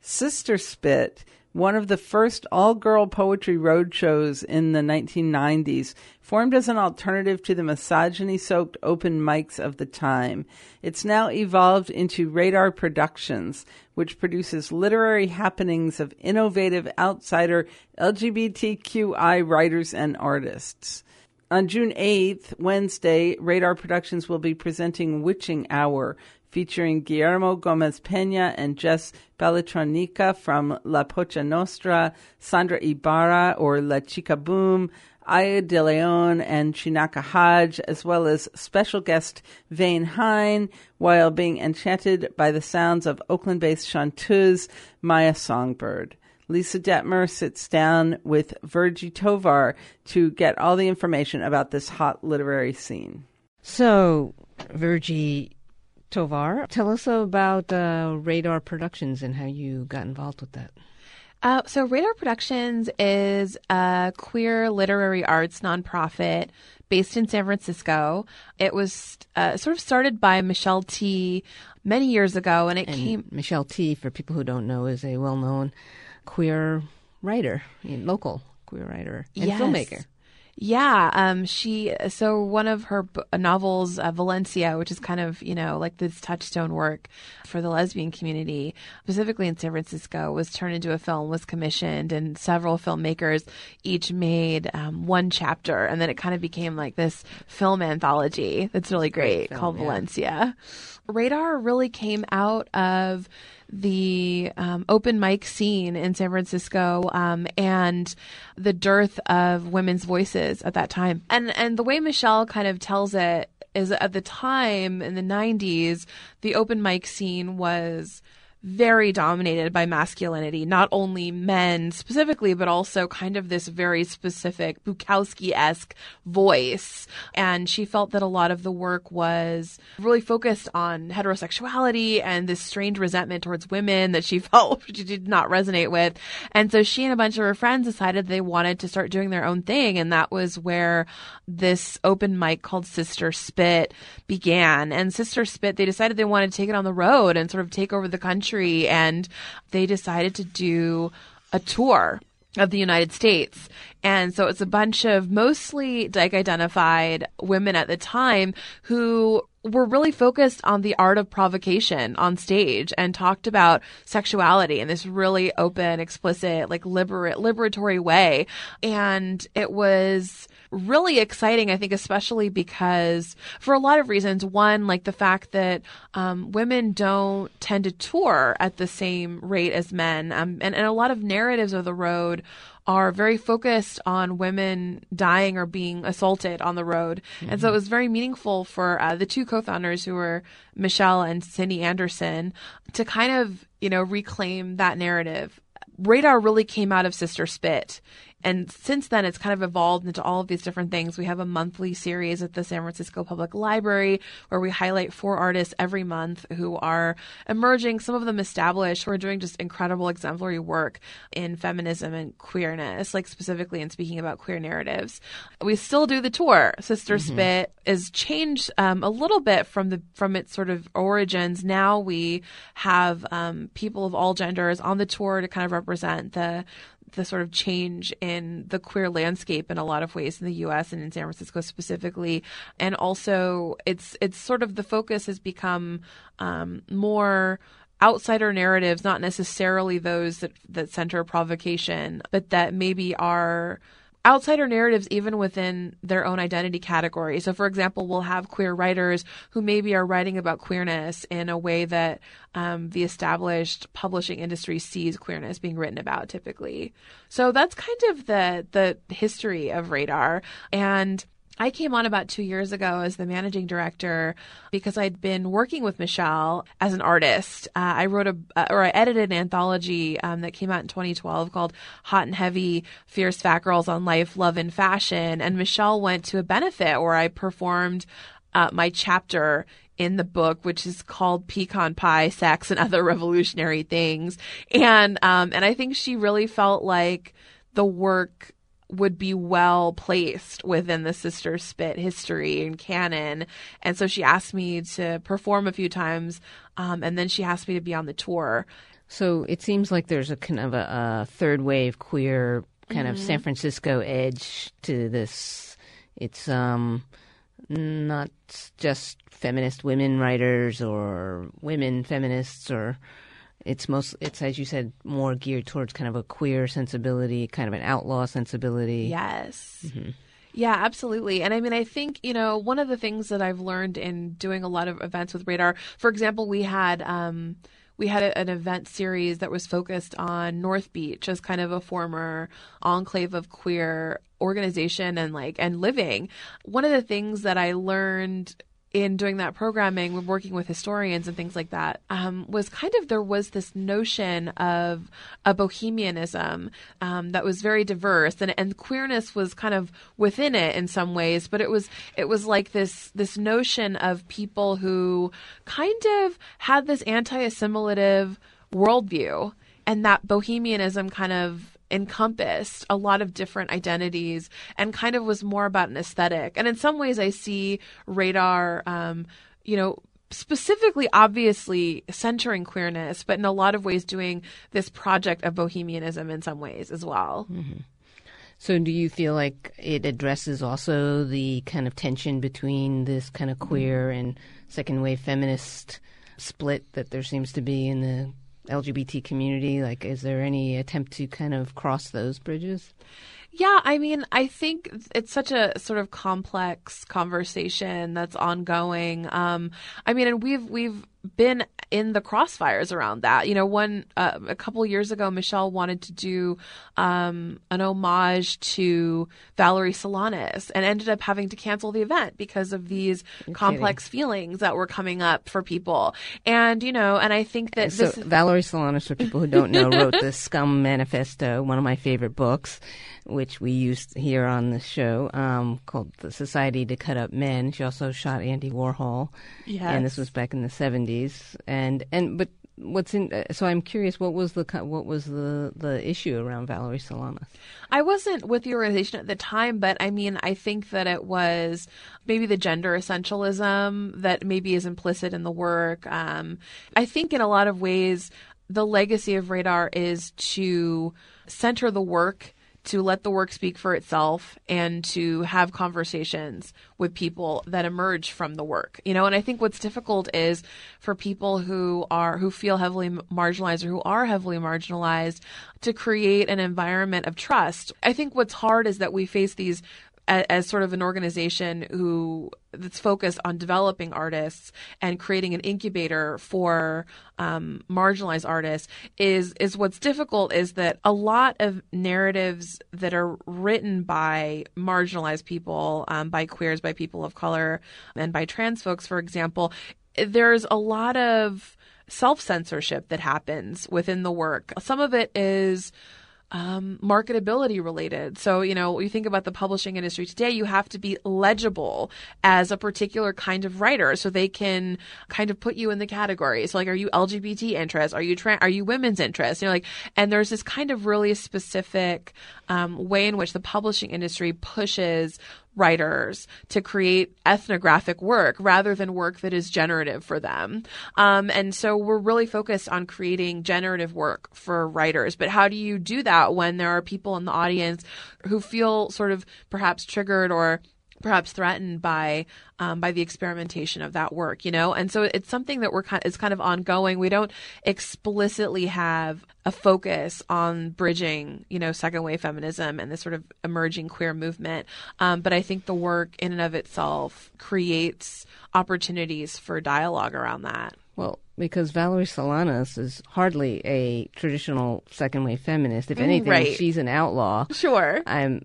Sister Spit, one of the first all-girl poetry roadshows in the 1990s, formed as an alternative to the misogyny-soaked open mics of the time. It's now evolved into Radar Productions, which produces literary happenings of innovative outsider LGBTQI writers and artists. On June 8th, Wednesday, Radar Productions will be presenting Witching Hour, featuring Guillermo Gomez Peña and Jess Beltronica from La Pocha Nostra, Sandra Ibarra or La Chica Boom, Aya de Leon and Chinaka Hodge, as well as special guest Vane Hine, while being enchanted by the sounds of Oakland-based chanteuse Maya Songbird. Lisa Detmer sits down with Virgie Tovar to get all the information about this hot literary scene. So, Virgie Tovar, tell us about Radar Productions and how you got involved with that. So Radar Productions is a queer literary arts nonprofit based in San Francisco. It was sort of started by Michelle T. many years ago, and came. Michelle T., for people who don't know, is a well-known queer writer, local queer writer and filmmaker. Yeah, so one of her novels, Valencia, which is kind of, like this touchstone work for the lesbian community, specifically in San Francisco, was turned into a film, was commissioned, and several filmmakers each made one chapter, and then it kind of became like this film anthology that's really great called Valencia. Radar really came out of the open mic scene in San Francisco and the dearth of women's voices at that time. And the way Michelle kind of tells it is at the time in the 90s, the open mic scene was very dominated by masculinity, not only men specifically, but also kind of this very specific Bukowski-esque voice. And she felt that a lot of the work was really focused on heterosexuality and this strange resentment towards women that she felt she did not resonate with. And so she and a bunch of her friends decided they wanted to start doing their own thing. And that was where this open mic called Sister Spit began. And Sister Spit, they decided they wanted to take it on the road and sort of take over the country. And they decided to do a tour of the United States. And so it's a bunch of mostly dyke-identified women at the time who were really focused on the art of provocation on stage and talked about sexuality in this really open, explicit, like liberatory way. And it was really exciting, I think, especially because for a lot of reasons. One, like the fact that women don't tend to tour at the same rate as men. And a lot of narratives of the road are very focused on women dying or being assaulted on the road. Mm-hmm. And so it was very meaningful for the two co-founders, who were Michelle and Cindy Anderson, to kind of, reclaim that narrative. Radar really came out of Sister Spit. And since then, it's kind of evolved into all of these different things. We have a monthly series at the San Francisco Public Library where we highlight 4 artists every month who are emerging, some of them established, who are doing just incredible exemplary work in feminism and queerness, like specifically in speaking about queer narratives. We still do the tour. Sister Spit is changed a little bit from its sort of origins. Now we have people of all genders on the tour to kind of represent the sort of change in the queer landscape in a lot of ways in the U.S. and in San Francisco specifically. And also it's sort of the focus has become more outsider narratives, not necessarily those that center provocation, but that maybe are outsider narratives even within their own identity category. So, for example, we'll have queer writers who maybe are writing about queerness in a way that the established publishing industry sees queerness being written about typically. So that's kind of the history of Radar. And I came on about 2 years ago as the managing director because I'd been working with Michelle as an artist. I edited an anthology that came out in 2012 called Hot and Heavy, Fierce Fat Girls on Life, Love, and Fashion. And Michelle went to a benefit where I performed my chapter in the book, which is called Pecan Pie, Sex, and Other Revolutionary Things. And I think she really felt like the work would be well placed within the Sister Spit history and canon. And so she asked me to perform a few times, and then she asked me to be on the tour. So it seems like there's a kind of a third wave queer kind of San Francisco edge to this. It's not just feminist women writers or women feminists, or it's as you said, more geared towards kind of a queer sensibility, kind of an outlaw sensibility. Yes. Yeah, absolutely. And I mean, I think, one of the things that I've learned in doing a lot of events with Radar, for example, we had an event series that was focused on North Beach as kind of a former enclave of queer organization and living. One of the things that I learned in doing that programming, when working with historians and things like that, was kind of there was this notion of a bohemianism that was very diverse, and queerness was kind of within it in some ways, but it was like this notion of people who kind of had this anti-assimilative worldview, and that bohemianism kind of encompassed a lot of different identities and kind of was more about an aesthetic. And in some ways I see Radar, specifically, obviously centering queerness, but in a lot of ways doing this project of bohemianism in some ways as well. Mm-hmm. So do you feel like it addresses also the kind of tension between this kind of queer and second wave feminist split that there seems to be in the LGBT community? Like, is there any attempt to kind of cross those bridges? Yeah, I mean, I think it's such a sort of complex conversation that's ongoing. And we've been in the crossfires around that. A couple years ago, Michelle wanted to do an homage to Valerie Solanas and ended up having to cancel the event because of these complex feelings that were coming up for people. And, and I think that Valerie Solanas, for people who don't know, wrote the Scum Manifesto, one of my favorite books, which we used here on the show, called The Society to Cut Up Men. She also shot Andy Warhol. Yes. And this was back in the 70s. But what's in? So I'm curious, what was the issue around Valerie Solanas? I wasn't with the organization at the time, but I mean, I think that it was maybe the gender essentialism that maybe is implicit in the work. I think in a lot of ways, the legacy of Radar is to center the work, to let the work speak for itself, and to have conversations with people that emerge from the work. And I think what's difficult is for people who feel heavily marginalized or who are heavily marginalized to create an environment of trust. I think what's hard is that we face these as sort of an organization that's focused on developing artists and creating an incubator for marginalized artists is what's difficult is that a lot of narratives that are written by marginalized people, by queers, by people of color, and by trans folks, for example, there's a lot of self-censorship that happens within the work. Some of it is marketability related. So, you think about the publishing industry today, you have to be legible as a particular kind of writer so they can kind of put you in the category. So are you LGBT interest? Are you women's interest? And there's this kind of really specific way in which the publishing industry pushes writers to create ethnographic work rather than work that is generative for them. And so we're really focused on creating generative work for writers. But how do you do that when there are people in the audience who feel sort of perhaps triggered or perhaps threatened by the experimentation of that work, And so it's something that it's kind of ongoing. We don't explicitly have a focus on bridging, second wave feminism and this sort of emerging queer movement. But I think the work in and of itself creates opportunities for dialogue around that. Well, because Valerie Solanas is hardly a traditional second wave feminist. If anything, right. She's an outlaw. Sure.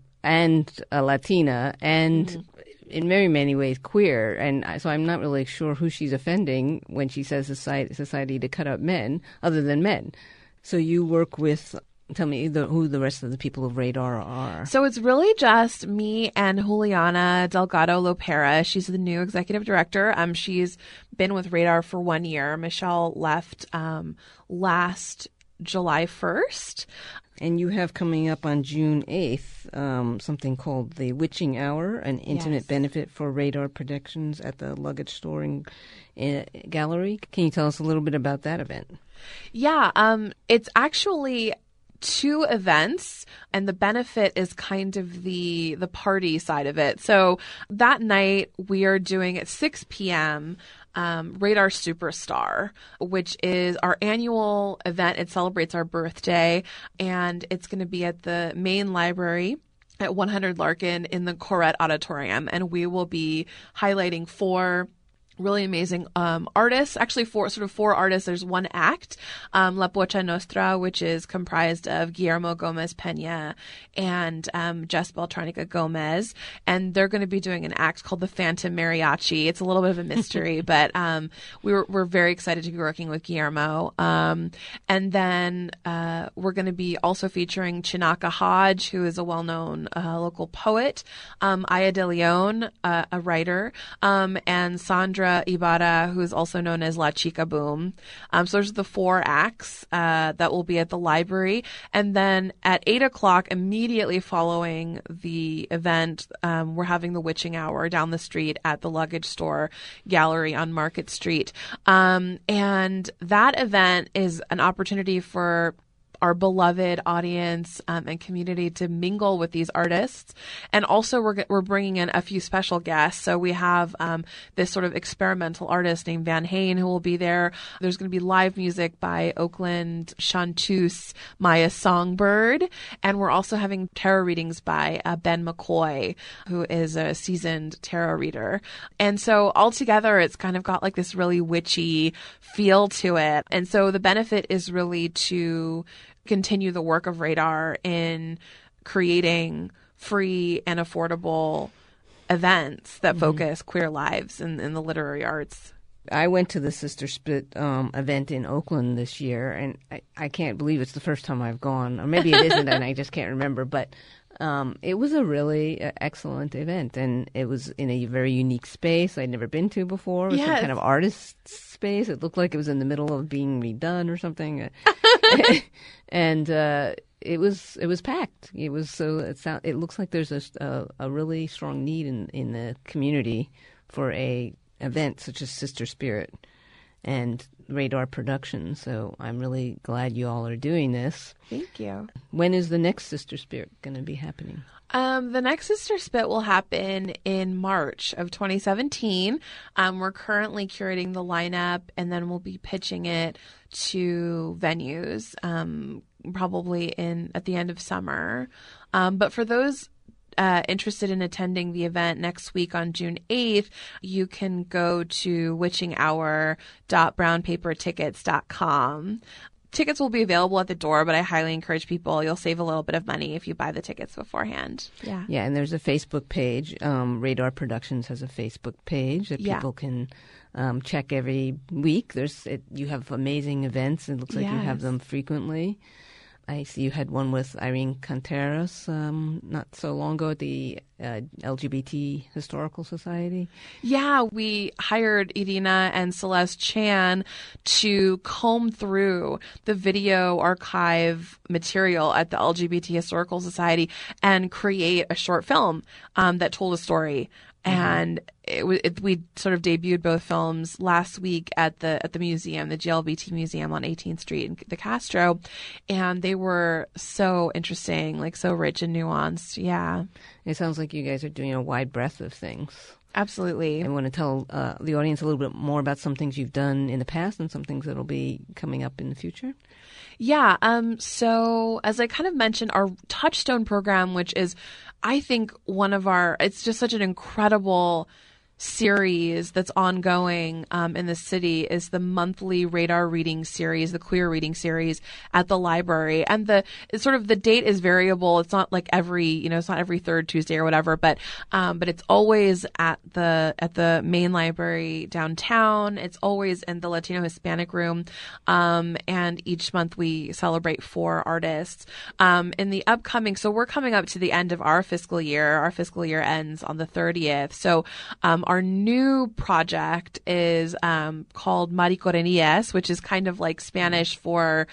And a Latina, and in very many ways queer. And so I'm not really sure who she's offending when she says society to cut up men, other than men. So you work with, tell me who the rest of the people of Radar are. So it's really just me and Juliana Delgado Lopera. She's the new executive director. She's been with Radar for 1 year. Michelle left last July 1st. And you have coming up on June 8th something called the Witching Hour, an intimate benefit for Radar Productions at the Luggage Store and Gallery. Can you tell us a little bit about that event? Yeah, it's actually 2 events, and the benefit is kind of the party side of it. So that night we are doing at 6 p.m. Radar Superstar, which is our annual event. It celebrates our birthday, and it's going to be at the main library at 100 Larkin in the Corette Auditorium, and we will be highlighting 4 really amazing artists, actually 4 artists. There's 1 act, La Pocha Nostra, which is comprised of Guillermo Gomez Pena and Jess Beltranica Gomez, and they're going to be doing an act called the Phantom Mariachi. It's a little bit of a mystery, but we're very excited to be working with Guillermo. And then we're going to be also featuring Chinaka Hodge, who is a well-known local poet, Aya de Leon, a writer, and Sandra Ibarra, who is also known as La Chica Boom. So there's the 4 acts that will be at the library. And then at 8 o'clock, immediately following the event, we're having the Witching Hour down the street at the Luggage Store Gallery on Market Street. And that event is an opportunity for our beloved audience and community to mingle with these artists. And also we're bringing in a few special guests. So we have this sort of experimental artist named Van Hain who will be there. There's going to be live music by Oakland chanteuse Maya Songbird. And we're also having tarot readings by Ben McCoy, who is a seasoned tarot reader. And so altogether, it's kind of got like this really witchy feel to it. And so the benefit is really to continue the work of Radar in creating free and affordable events that focus queer lives in the literary arts. I went to the Sister Spit event in Oakland this year, and I can't believe it's the first time I've gone. Or maybe it isn't, and I just can't remember. But it was a really excellent event, and it was in a very unique space I'd never been to before. It was some kind of artist space. It looked like it was in the middle of being redone or something. And it was packed. It was it looks like there's a really strong need in the community for a event such as Sister Spirit and Radar Productions. So I'm really glad you all are doing this. Thank you. When is the next Sister Spirit going to be happening? The next Sister Spit will happen in March of 2017. We're currently curating the lineup, and then we'll be pitching it to venues, probably at the end of summer. But for those interested in attending the event next week on June 8th, you can go to witchinghour.brownpapertickets.com. Tickets will be available at the door, but I highly encourage people. You'll save a little bit of money if you buy the tickets beforehand. Yeah. Yeah, and there's a Facebook page. Radar Productions has a Facebook page that people can check every week. You have amazing events. It looks like you have them frequently. I see you had one with Irene Canteras not so long ago at the LGBT Historical Society. Yeah, we hired Irina and Celeste Chan to comb through the video archive material at the LGBT Historical Society and create a short film that told a story. And we sort of debuted both films last week at the museum, the GLBT Museum on 18th Street in the Castro, and they were so interesting, like so rich and nuanced. Yeah, it sounds like you guys are doing a wide breadth of things. Absolutely. I want to tell the audience a little bit more about some things you've done in the past and some things that'll be coming up in the future. Yeah. So as I kind of mentioned, our Touchstone program, which is, I think, it's just such an incredible series that's ongoing in the city, is the monthly Radar reading series, the queer reading series at the library. And the date is variable. It's not like it's not every third Tuesday or whatever, but it's always at the main library downtown. It's always in the Latino Hispanic room. And each month we celebrate 4 artists. In the upcoming, so we're coming up to the end of our fiscal year. Our fiscal year ends on the 30th. So, our new project is called Maricorenías, which is kind of like Spanish for,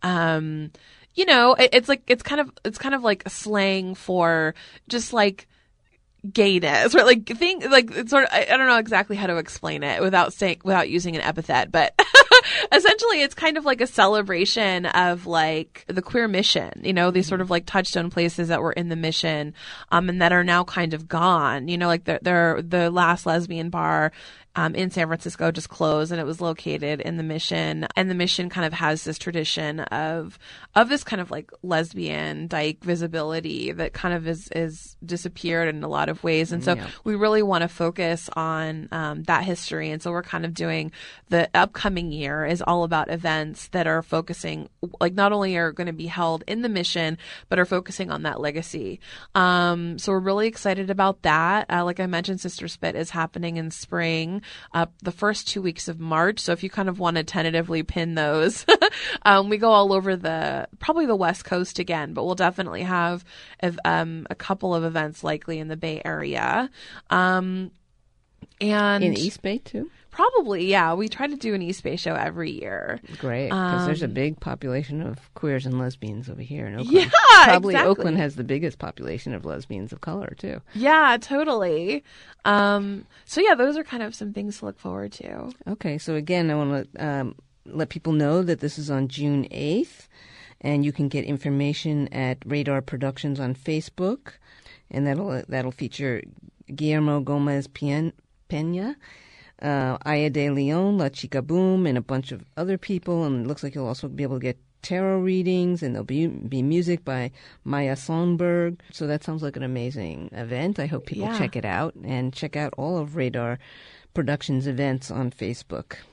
it's kind of like slang for just like gayness, right? Like it's sort of, I don't know exactly how to explain it without using an epithet, but Essentially, it's kind of like a celebration of like the queer mission, these sort of like touchstone places that were in the mission, and that are now kind of gone. Like they're the last lesbian bar in San Francisco just closed, and it was located in the Mission. And the Mission kind of has this tradition of this kind of like lesbian dyke visibility that kind of is disappeared in a lot of ways. And so we really want to focus on that history. And so we're kind of doing the upcoming year is all about events that are focusing, like not only are going to be held in the Mission, but are focusing on that legacy. So we're really excited about that. Like I mentioned, Sister Spit is happening in spring. The first 2 weeks of March. So if you kind of want to tentatively pin those, we go all over probably the West Coast again, but we'll definitely have a couple of events likely in the Bay Area. And in East Bay too? Probably, yeah. We try to do an East Bay show every year. Great, because there's a big population of queers and lesbians over here in Oakland. Yeah, Probably exactly. Oakland has the biggest population of lesbians of color, too. Yeah, totally. So yeah, those are kind of some things to look forward to. Okay, so again, I want to let people know that this is on June 8th, and you can get information at Radar Productions on Facebook, and that'll feature Guillermo Gomez Peña, Aya de Leon, La Chica Boom, and a bunch of other people. And it looks like you'll also be able to get tarot readings, and there'll be music by Maya Sonberg. So that sounds like an amazing event. I hope people check it out, and check out all of Radar Productions events on Facebook.